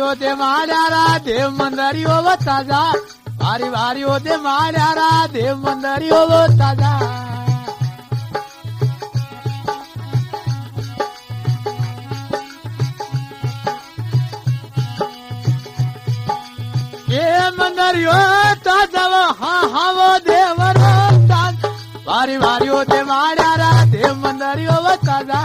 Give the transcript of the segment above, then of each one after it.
Wario दे माळ्यारा देव मंदरियो व ताजा वारी वारियो दे माळ्यारा देव मंदरियो व ताजा ये मंदरियो ताजा हा वो देवरो ताजा वारी वारियो दे माळ्यारा देव मंदरियो व ताजा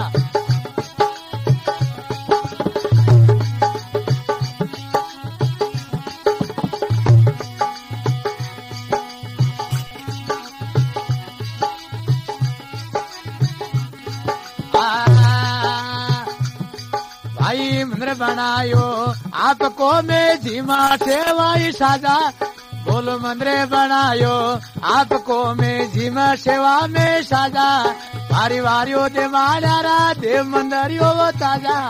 भाई मंदिर बनायो आपको में धीमा सेवाई साजा बोलो मंदिर बनायो आपको में धीमा सेवा में साजा वारी वारियो दे माळ्यारा देव मंदरियो वो ताजा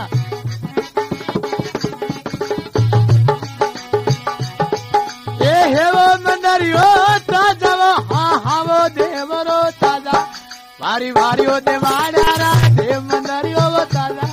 ये है वो मंदरियो ताजा हा वो देवरो ताजा वारी वारियो दे माळ्यारा देव मंदरियो वो ताजा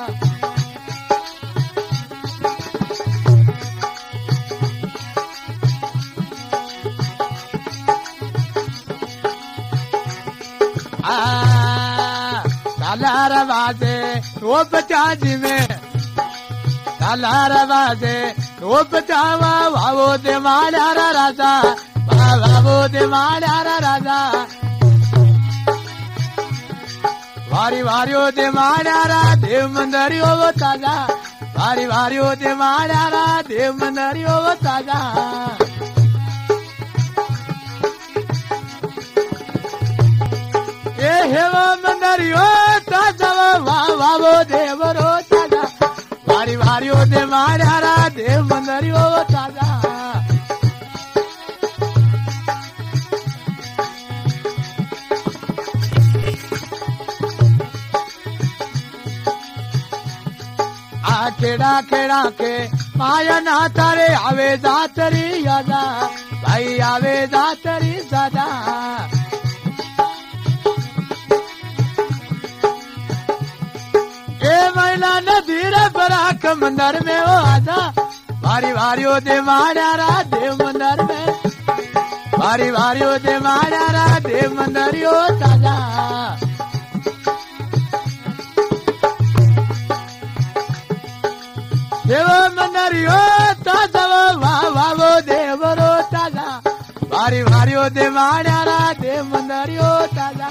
तालार बाजे वो बचाजी में तालार बाजे वो बचावा वावो दे माळ्यारा राजा वावो दे माळ्यारा राजा वारी वारियो दे माळ्यारा देव मंदरियो वो ताजा वारी वारियो दे माळ्यारा देव मंदरियो वो ताजा ये हेवा मंदरियो ताजा वावो देवरो ताजा वारी वारियो दे माळ्यारा देव मंदरियो वो ताजा खेड़ा खेड़ा के माया ना तारे आवे जातरी यादा भाई आवे जातरी सदा ए महिला नदी रे बराक मंदिर में वो आजा वारी वारियो दे माळ्यारा देव मंदिर में वारी वारियो दे माळ्यारा देव मंदरियो ताजा देव मंदरियो ताजा वावो देवरो ताजा वारी वारियो दे माळ्यारा देव मंदरियो ताजा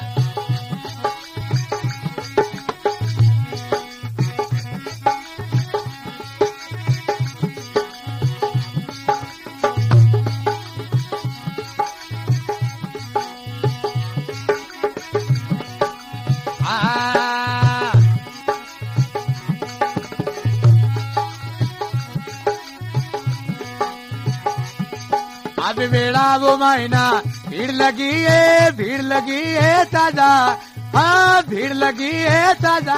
अब बेड़ा वो महीना भीड़ लगी है ताजा हाँ भीड़ लगी है ताजा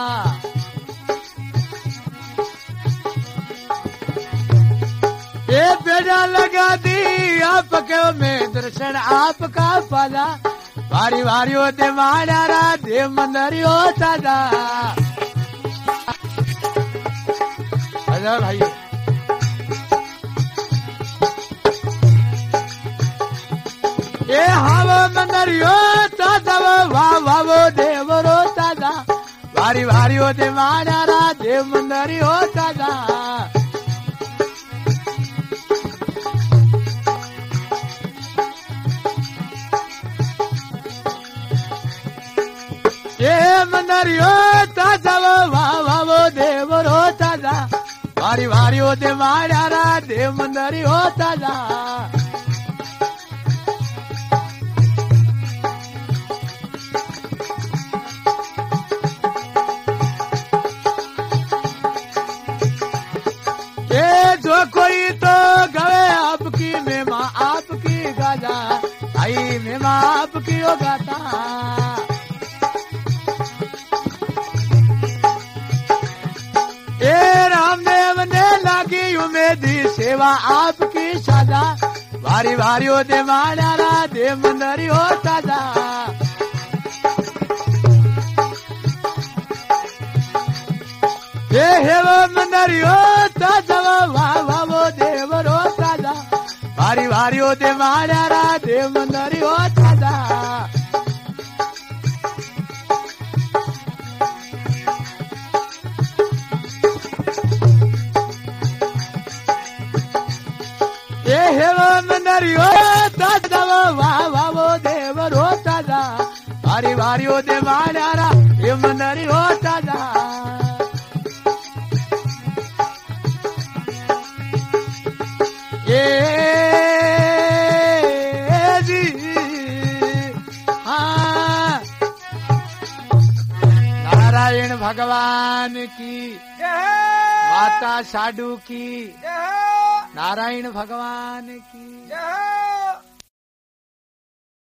ये बेड़ा लगा दी आपके में दर्शन आपका पाजा वारी वारियो दे माळ्यारा देव मंदरियो ताजा भाई ये हावो मंदरियो ताजा वावो देवरो ताजा वारी वारियो दे माळ्यारा देव मंदरियो ताजा ये मंदरियो ताजा वावो देवरो ताजा वारी वारियो दे माळ्यारा देव मंदरियो ताजा जो कोई तो गवे आपकी मेमा आपकी गाजा आई मेमा आपकी ओ गाता ए रामदेव ने लागी उमेदी सेवा आपकी साजा वारी वारियो दे माळ्यारा देव मंदरियो ताजा हे हेव मंदरियो ताजा वाह वो देव रो ताजा भारी भारी हो दे मारा रा देव मंदरियो ताजा हे हेव मंदरियो ताजा वाह वो देव रो ताजा भारी भारी हो दे मारा रा देव मंदरियो ताजा नारायण भगवान की माता साधु की नारायण भगवान की